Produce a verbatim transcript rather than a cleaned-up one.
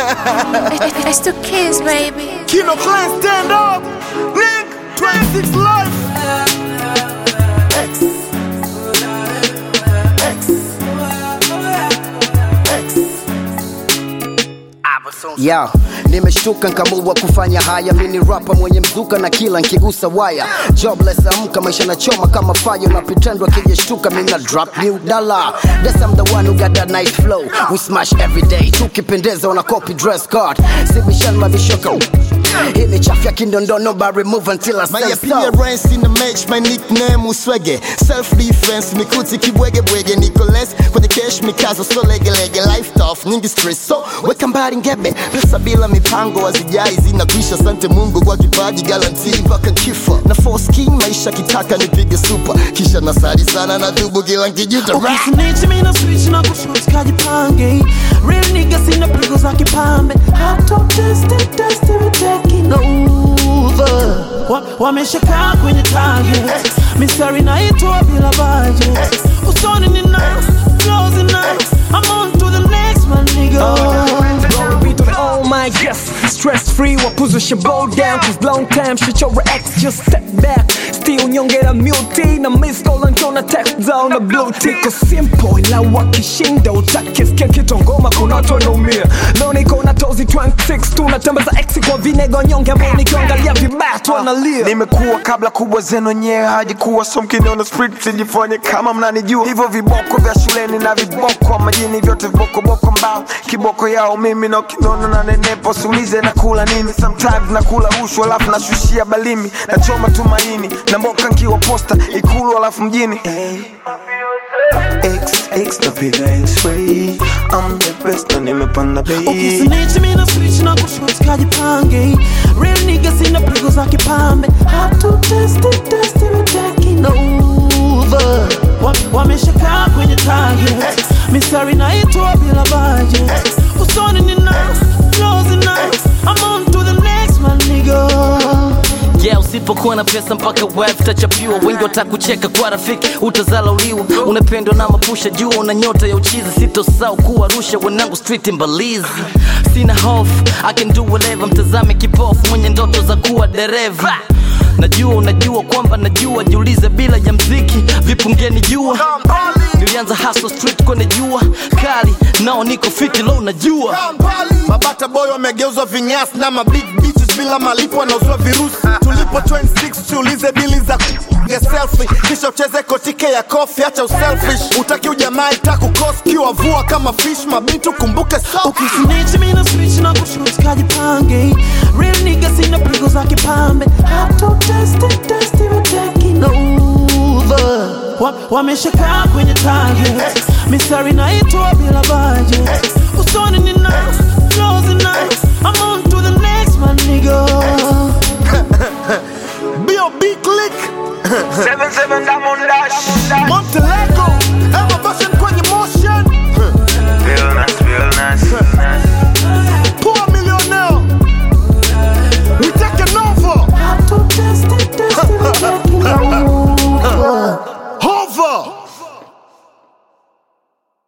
It's the kids, baby. Kino Clan, stand up. Nick, twenty-six life. X. X. X. Yo, nimeshtuka nkamua kufanya haya. Mini rapper mwenye mzuka na kila nkigusa waya. Jobless amka maisha na choma kama fire. Na pretendwa kijeshtuka mina drop new dollar. Guess I'm the one who got that nice flow. We smash every day. Tukipendeza on a copy dress card. Sibishan mabishoka. Hii ni chafya kindondo, nobody move until I say My stop. appearance in the match, my nickname uswege. Self-defense, mikuti kibwege bwege. Nicholas, kwenye cash mikazo so lege lege. Life tough, nyingi stress so weka mbari ngebe. Pesa bila mipango wazijai zinakwisha. Sante Mungu kwa kipaji galantii mpaka kifo. Na force king maisha kitaka nipige super. Kisha nasari sana na dubu kila nkijuta. Ukisinichi mina switch na kushoot kajipange. Real niggas in the priggles like kipambe. Hot top tested, tested, we taking over. Wameshaka kwenye target. Mystery na itoa bila budget. Usoni ni nice, flows ni nice. I'm on to the next one, nigga. Glory be to the all my guests. Stress free, what position bow down. Cause long time shit your ex just step back. Still nyongera multi na miss call na text down the blue tick. Cause simple ila wakishinda utakisikia kitongoma kuna watu wanaumia. Leo niko na tozi twenty-six tunatembaza ex kwa vinego nyonge ambao nikiangalia vibaya tu analia. Nimekuwa kabla kubwa zenu nyewe hajikuwa so mkiniona street sijifanye kama mnanijua. Hivyo viboko vya shuleni na viboko majini vyote viboko boko mbao. Kiboko yao mimi na ukiniona na nenepo sulize na kula nini. Sometimes na kula ushu alafu na shushia balimi. Na choma tumaini na mboka nkiwa posta ikulu alafu mjini. Hey. X, X, the big X-ray. I'm the best na nimepanda bei. Ukisinichi mina switch na kushoot kajipange. Real niggas in the priggles like kipambe. Hot to test it, test it, we taking over. Wameshaka kwenye target. Mystery na itoa bila budget. Usoni ni nice, flows ni nice. I'm on to the next one, nigga. Yeah, usipokuwa na pesa mpaka wife tachapiwa. Wengi watakucheka kwa rafiki utazalauliwa. Unapendwa na mapusha juu una nyota ya uchizi. Sitosahau kuwarusha wanangu street Mbalizi. Sina hofu, I can do whatever. Mtazame kipofu mwenye ndoto za kuwa dereva. Najua unajua kwamba najua. Jiulize bila ya mziki vipi ungenijua. Nilianza hustle street kwenye jua kali. Nao niko fiti low najua. Mabata boy wamegeuzwa vinyasi na ma big bitches bila malipo wanauzwa virusi. Tulipo twenty-six tuulize bili za get selfie. Kisha ucheze kotike ya coffee acha uselfish. Utaki ujamaa itaku cost kiwa vua kama fish. Mabintu kumbuke so. Ukisinichi mina switch na kushoot kajipange. Real niggas in the priggles like kipambe. Hot to test it, test it, we taking over. Wameshaka kwenye target. Mystery na itoa bila budget. Usoni ni nice, flows ni nice. I'm on to the next one, nigga. B O B click. Seven seven Diamond Dash. Monte